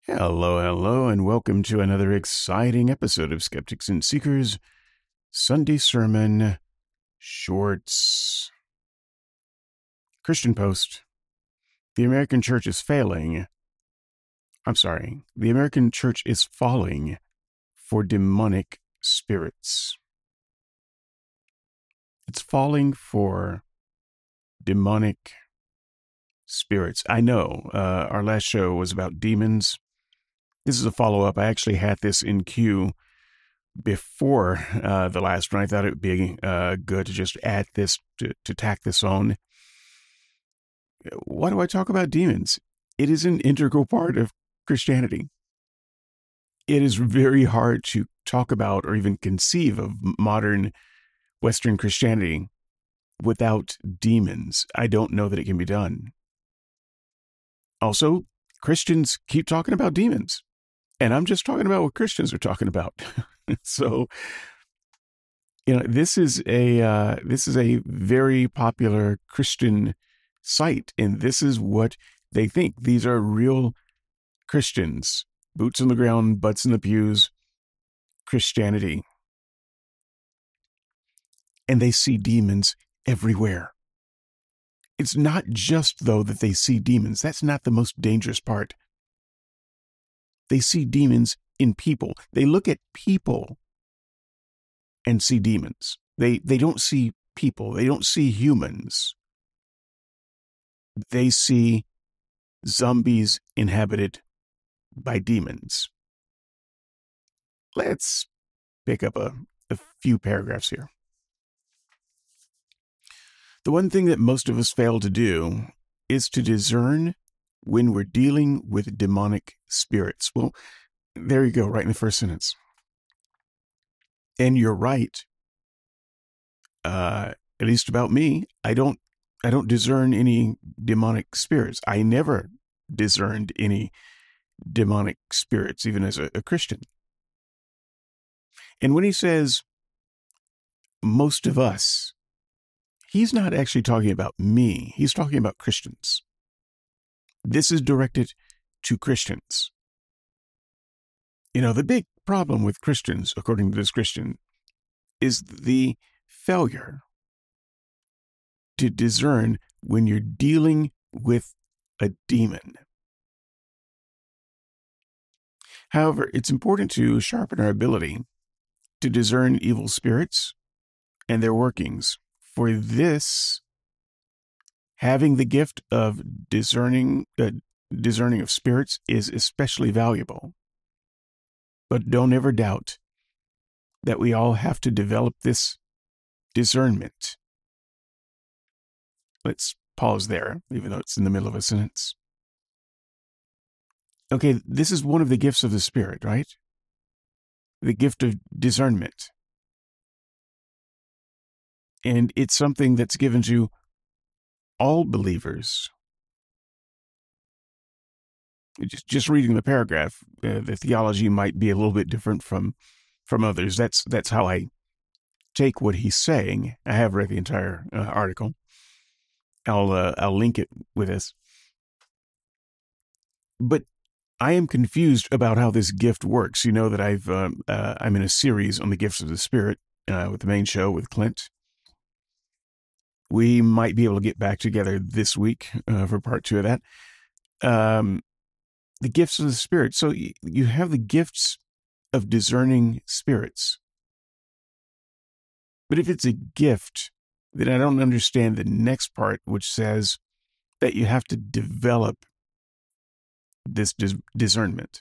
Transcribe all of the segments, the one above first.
Hello, hello, and welcome to another exciting episode of Skeptics and Seekers Sunday Sermon Shorts. Christian Post. The American church is failing. The American church is falling for demonic spirits. It's falling for demonic spirits. I know our last show was about demons. This is a follow-up. I actually had this in queue before the last one. I thought it would be good to just add this, to tack this on. Why do I talk about demons? It is an integral part of Christianity. It is very hard to talk about or even conceive of modern Western Christianity without demons. I don't know that it can be done. Also, Christians keep talking about demons. And I'm just talking about what Christians are talking about. So, this is a very popular Christian site, and this is what they think. These are real Christians, boots on the ground, butts in the pews, Christianity. And they see demons everywhere. It's not just, though, that they see demons. That's not the most dangerous part. They see demons in people. They look at people and see demons. They don't see people. They don't see humans. They see zombies inhabited by demons. Let's pick up a few paragraphs here. The one thing that most of us fail to do is to discern when we're dealing with demonic spirits. Well, there you go, right in the first sentence. And you're right. At least about me, I don't discern any demonic spirits. I never discerned any demonic spirits, even as a Christian. And when he says most of us, he's not actually talking about me. He's talking about Christians. This is directed to Christians. The big problem with Christians, according to this Christian, is the failure to discern when you're dealing with a demon. However, it's important to sharpen our ability to discern evil spirits and their workings. For this, having the gift of discerning of spirits is especially valuable. But don't ever doubt that we all have to develop this discernment. Let's pause there, even though it's in the middle of a sentence. Okay, this is one of the gifts of the Spirit, right? The gift of discernment. And it's something that's given to all believers. Just reading the paragraph, the theology might be a little bit different from others. That's how I take what he's saying. I have read the entire article. I'll link it with this. But I am confused about how this gift works. You know that I'm in a series on the gifts of the Spirit with the main show with Clint. We might be able to get back together this week for part 2 of that. The gifts of the Spirit. So you have the gifts of discerning spirits. But if it's a gift, then I don't understand the next part, which says that you have to develop this discernment.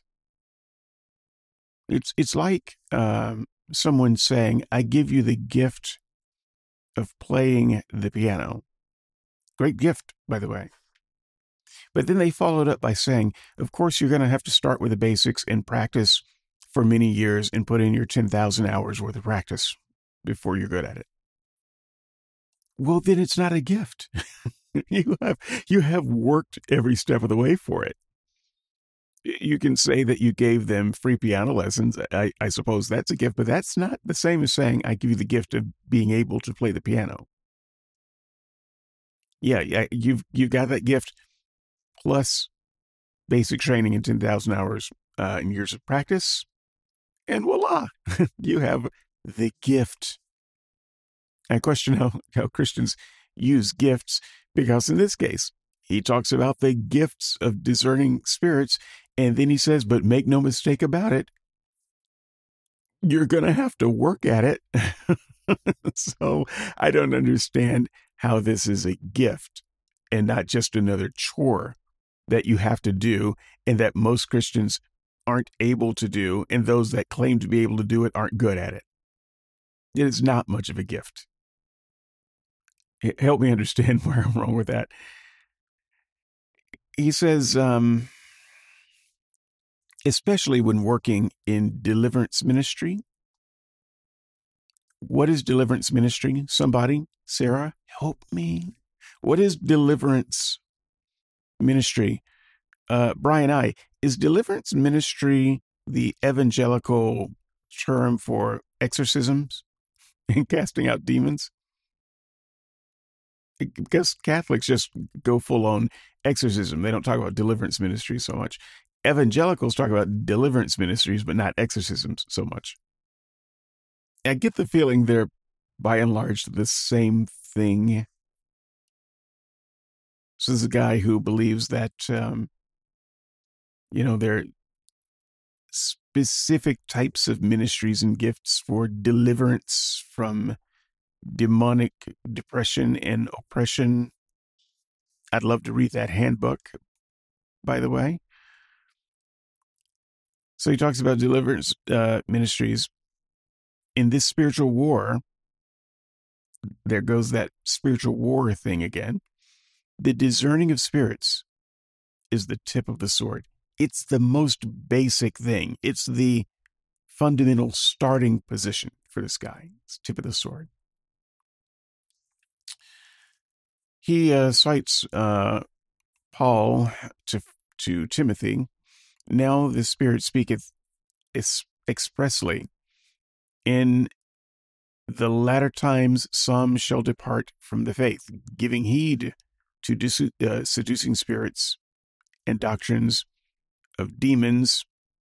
It's like someone saying, I give you the gift of playing the piano. Great gift, by the way. But then they followed up by saying, of course, you're going to have to start with the basics and practice for many years and put in your 10,000 hours worth of practice before you're good at it. Well, then it's not a gift. You have worked every step of the way for it. You can say that you gave them free piano lessons. I suppose that's a gift, but that's not the same as saying I give you the gift of being able to play the piano. Yeah, you've got that gift plus basic training and 10,000 hours and years of practice, and voila, you have the gift. I question how Christians use gifts, because in this case, he talks about the gifts of discerning spirits, and then he says, but make no mistake about it, you're going to have to work at it. So I don't understand how this is a gift and not just another chore that you have to do, and that most Christians aren't able to do, and those that claim to be able to do it aren't good at it. It is not much of a gift. Help me understand where I'm wrong with that. He says, especially when working in deliverance ministry. What is deliverance ministry? Somebody? Sarah, help me. What is deliverance ministry? Brian, is deliverance ministry the evangelical term for exorcisms and casting out demons? Because Catholics just go full on exorcism. They don't talk about deliverance ministry so much. Evangelicals talk about deliverance ministries, but not exorcisms so much. I get the feeling they're, by and large, the same thing. So this is a guy who believes that, there are specific types of ministries and gifts for deliverance from demonic depression and oppression. I'd love to read that handbook, by the way. So he talks about deliverance ministries. In this spiritual war, there goes that spiritual war thing again. The discerning of spirits is the tip of the sword. It's the most basic thing. It's the fundamental starting position for this guy. It's tip of the sword. He cites Paul to Timothy. Now the Spirit speaketh expressly. In the latter times some shall depart from the faith, giving heed to seducing spirits and doctrines of demons.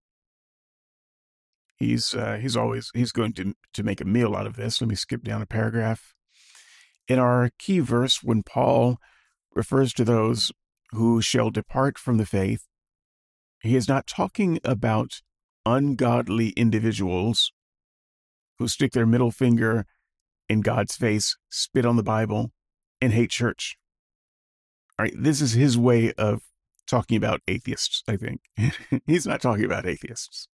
He's going to make a meal out of this. Let me skip down a paragraph. In our key verse, when Paul refers to those who shall depart from the faith, he is not talking about ungodly individuals who stick their middle finger in God's face, spit on the Bible, and hate church. All right, this is his way of talking about atheists, I think. He's not talking about atheists.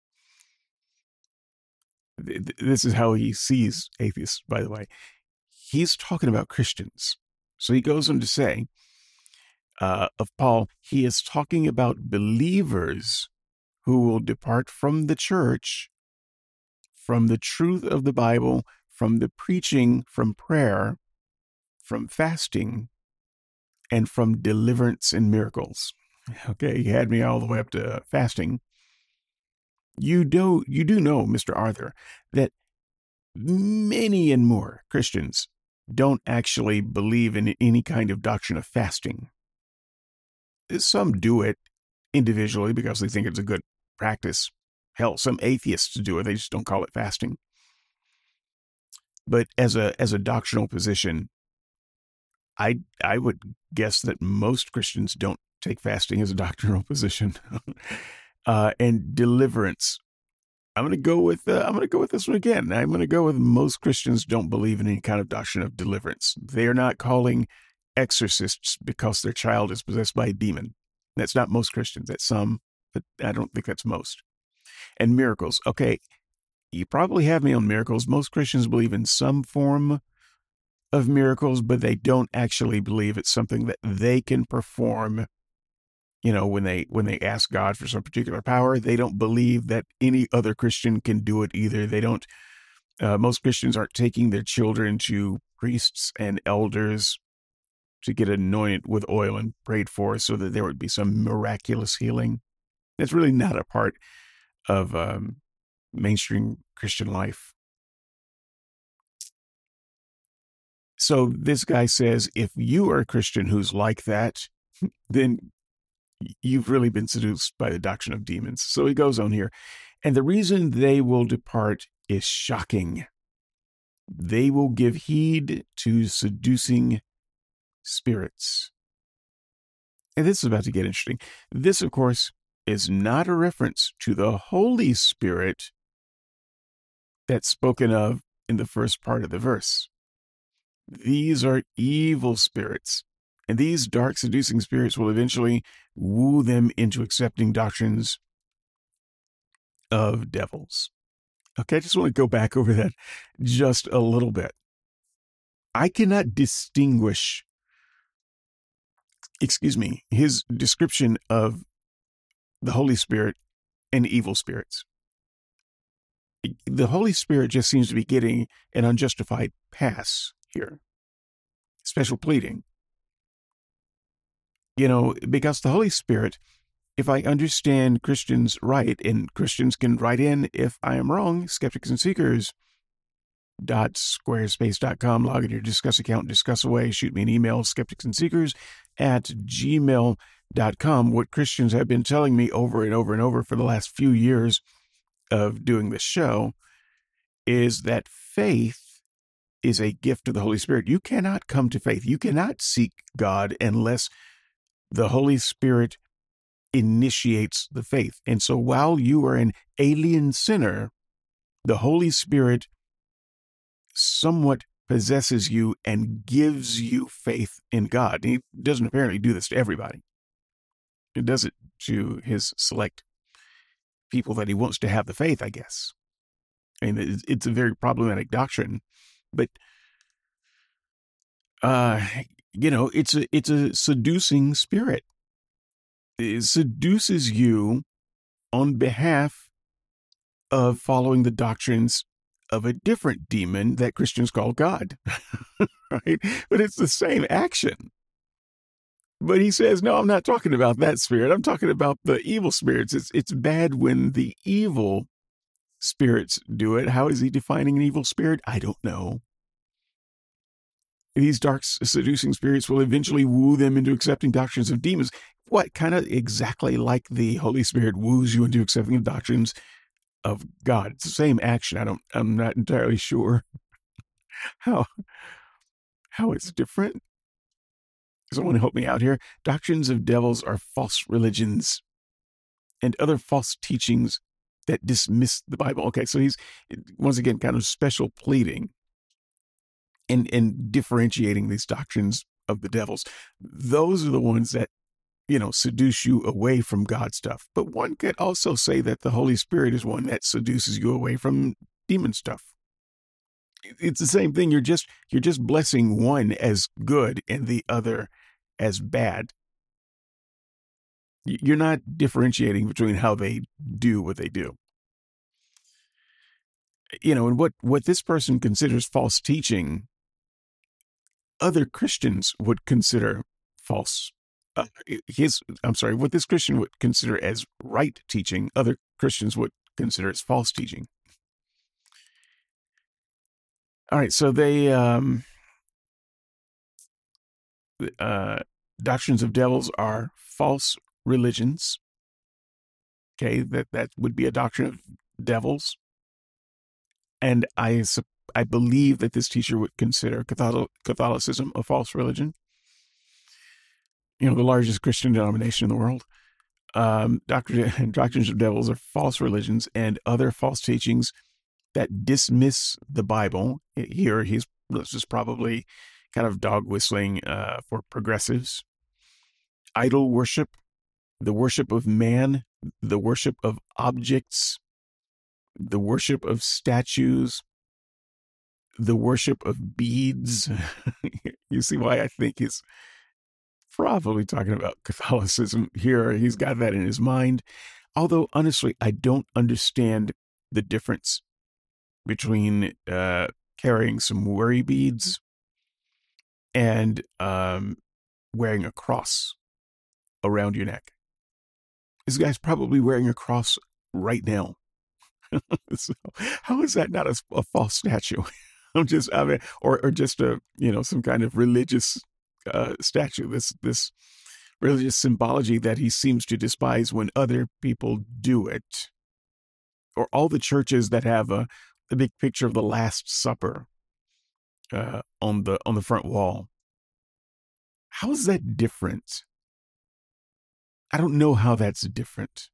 This is how he sees atheists, by the way. He's talking about Christians. So he goes on to say, of Paul, he is talking about believers who will depart from the church, from the truth of the Bible, from the preaching, from prayer, from fasting, and from deliverance and miracles. Okay, he had me all the way up to fasting. You do know, Mr. Arthur, that many and more Christians don't actually believe in any kind of doctrine of fasting. Some do it individually because they think it's a good practice. Hell, some atheists do it. They just don't call it fasting. But as a doctrinal position, I would guess that most Christians don't take fasting as a doctrinal position. And deliverance, I'm going to go with this one again. I'm going to go with most Christians don't believe in any kind of doctrine of deliverance. They are not calling exorcists because their child is possessed by a demon. That's not most Christians. That's some, but I don't think that's most. And miracles. Okay, you probably have me on miracles. Most Christians believe in some form of miracles, but they don't actually believe it's something that they can perform. When they ask God for some particular power, they don't believe that any other Christian can do it either. They don't. Most Christians aren't taking their children to priests and elders to get anointed with oil and prayed for so that there would be some miraculous healing. That's really not a part of mainstream Christian life. So this guy says, if you are a Christian who's like that, then you've really been seduced by the doctrine of demons. So he goes on here. And the reason they will depart is shocking. They will give heed to seducing spirits. And this is about to get interesting. This, of course, is not a reference to the Holy Spirit that's spoken of in the first part of the verse. These are evil spirits, and these dark, seducing spirits will eventually woo them into accepting doctrines of devils. Okay, I just want to go back over that just a little bit. I cannot distinguish, his description of the Holy Spirit and evil spirits. The Holy Spirit just seems to be getting an unjustified pass here. Special pleading. Because the Holy Spirit, if I understand Christians right, and Christians can write in if I am wrong, skepticsandseekers.squarespace.com, log in your Discuss account, discuss away, shoot me an email, skepticsandseekers@gmail.com. What Christians have been telling me over and over and over for the last few years of doing this show is that faith is a gift of the Holy Spirit. You cannot come to faith. You cannot seek God unless the Holy Spirit initiates the faith. And so while you are an alien sinner, the Holy Spirit somewhat possesses you and gives you faith in God. He doesn't apparently do this to everybody. He does it to his select people that he wants to have the faith, I guess. I mean, it's a very problematic doctrine, but it's a seducing spirit. It seduces you on behalf of following the doctrines of a different demon that Christians call God, right? But it's the same action. But he says, no, I'm not talking about that spirit. I'm talking about the evil spirits. It's bad when the evil spirits do it. How is he defining an evil spirit? I don't know. These dark, seducing spirits will eventually woo them into accepting doctrines of demons. What? Kind of exactly like the Holy Spirit woos you into accepting the doctrines of God. It's the same action. I'm not entirely sure how it's different. Someone help me out here. Doctrines of devils are false religions and other false teachings that dismiss the Bible. Okay, so he's, once again, kind of special pleading and differentiating these doctrines of the devils. Those are the ones that, seduce you away from God stuff. But one could also say that the Holy Spirit is one that seduces you away from demon stuff. It's the same thing. You're just blessing one as good and the other as bad. You're not differentiating between how they do what they do. And what this person considers false teaching, other Christians would consider false. What this Christian would consider as right teaching, other Christians would consider as false teaching. All right, so they doctrines of devils are false religions. Okay, that would be a doctrine of devils, and I believe that this teacher would consider Catholicism a false religion. The largest Christian denomination in the world. Doctrines of devils are false religions and other false teachings that dismiss the Bible. Here, this is probably kind of dog whistling for progressives. Idol worship, the worship of man, the worship of objects, the worship of statues, the worship of beads. You see why I think he's probably talking about Catholicism here. He's got that in his mind. Although, honestly, I don't understand the difference between carrying some worry beads and wearing a cross around your neck. This guy's probably wearing a cross right now. So how is that not a false statue? Or just a some kind of religious statue. This religious symbology that he seems to despise when other people do it. Or all the churches that have a big picture of the Last Supper on the front wall. How is that different? I don't know how that's different.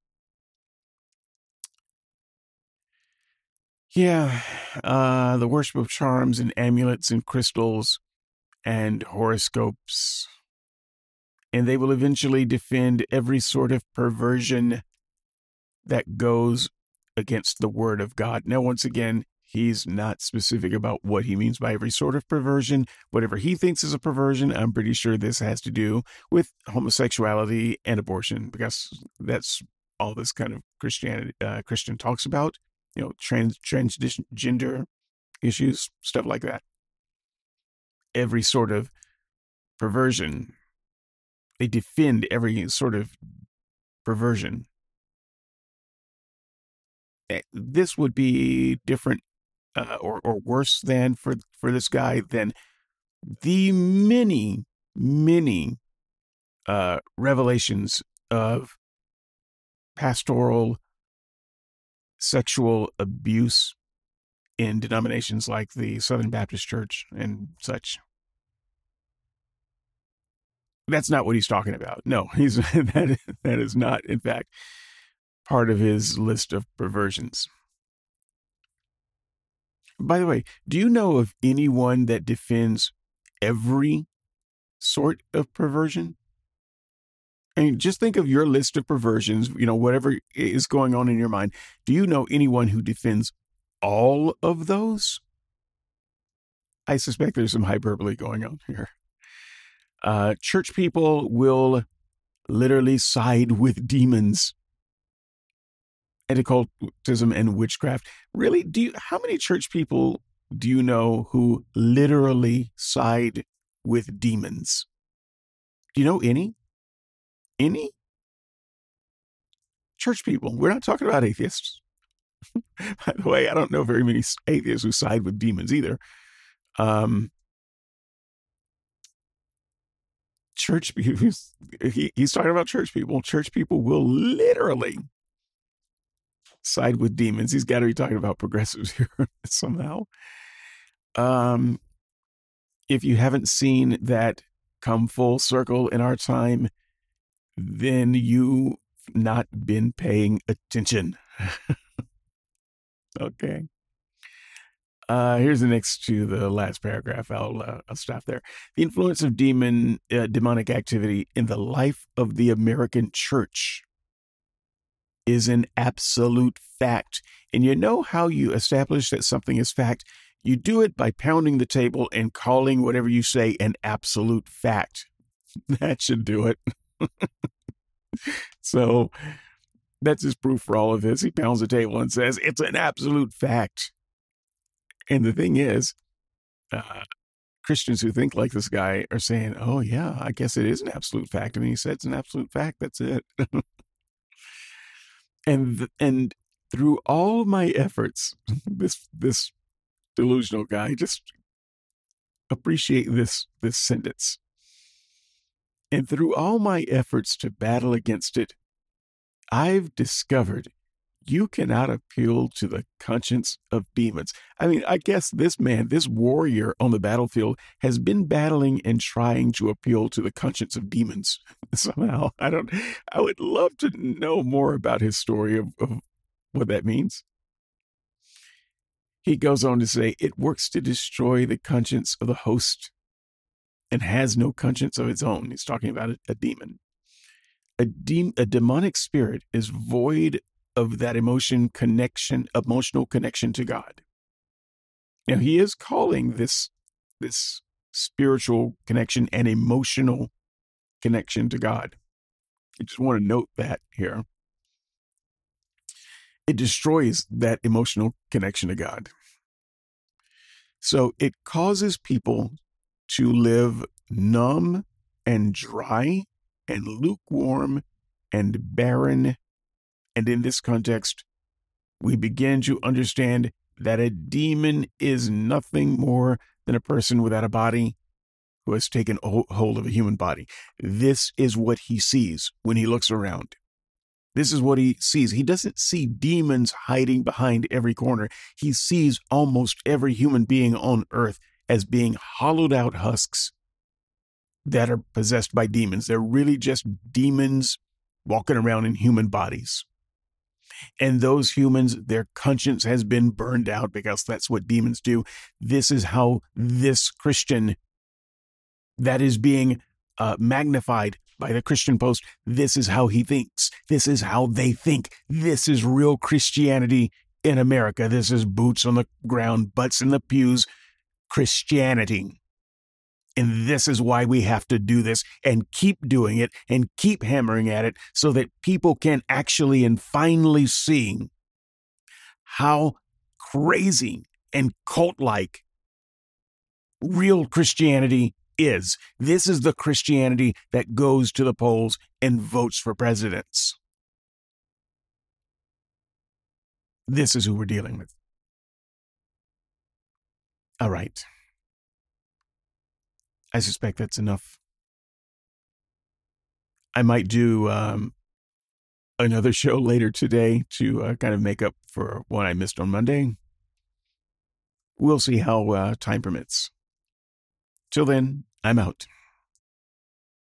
Yeah, the worship of charms and amulets and crystals and horoscopes. And they will eventually defend every sort of perversion that goes against the word of God. Now, once again, he's not specific about what he means by every sort of perversion. Whatever he thinks is a perversion, I'm pretty sure this has to do with homosexuality and abortion, because that's all this kind of Christian talks about. Transgender issues, stuff like that. Every sort of perversion. They defend every sort of perversion. This would be different or worse than for this guy than the many revelations of pastoral sexual abuse in denominations like the Southern Baptist Church and such. That's not what he's talking about. No, that is not, in fact, part of his list of perversions. By the way, do you know of anyone that defends every sort of perversion? I mean, just think of your list of perversions, whatever is going on in your mind. Do you know anyone who defends all of those? I suspect there's some hyperbole going on here. Church people will literally side with demons and occultism and witchcraft. Really, how many church people do you know who literally side with demons? Do you know any? Any? Church people. We're not talking about atheists. By the way, I don't know very many atheists who side with demons either. Church people, he's talking about church people. Church people will literally side with demons. He's got to be talking about progressives here somehow. If you haven't seen that come full circle in our time, then you've not been paying attention. Okay. Here's the next to the last paragraph. I'll stop there. The influence of demonic activity in the life of the American church is an absolute fact. And you know how you establish that something is fact? You do it by pounding the table and calling whatever you say an absolute fact. That should do it. So that's his proof for all of this. He pounds the table and says, it's an absolute fact. And the thing is, Christians who think like this guy are saying, oh, yeah, I guess it is an absolute fact. I mean, he said it's an absolute fact. That's it. And through all of my efforts, this delusional guy, just appreciate this sentence. And through all my efforts to battle against it, I've discovered you cannot appeal to the conscience of demons. I mean, I guess this man, this warrior on the battlefield, has been battling and trying to appeal to the conscience of demons somehow. I would love to know more about his story of what that means. He goes on to say, it works to destroy the conscience of the host and has no conscience of its own. He's talking about a demon. A demonic spirit is void of that emotional connection to God. Now, he is calling this spiritual connection an emotional connection to God. I just want to note that here. It destroys that emotional connection to God. So it causes people to live numb and dry and lukewarm and barren. And in this context, we begin to understand that a demon is nothing more than a person without a body who has taken hold of a human body. This is what he sees when he looks around. This is what he sees. He doesn't see demons hiding behind every corner. He sees almost every human being on earth as being hollowed out husks that are possessed by demons. They're really just demons walking around in human bodies. And those humans, their conscience has been burned out because that's what demons do. This is how this Christian that is being magnified by the Christian Post, this is how he thinks. This is how they think. This is real Christianity in America. This is boots on the ground, butts in the pews Christianity. And this is why we have to do this and keep doing it and keep hammering at it so that people can actually and finally see how crazy and cult-like real Christianity is. This is the Christianity that goes to the polls and votes for presidents. This is who we're dealing with. All right. I suspect that's enough. I might do another show later today to kind of make up for what I missed on Monday. We'll see how time permits. Till then, I'm out.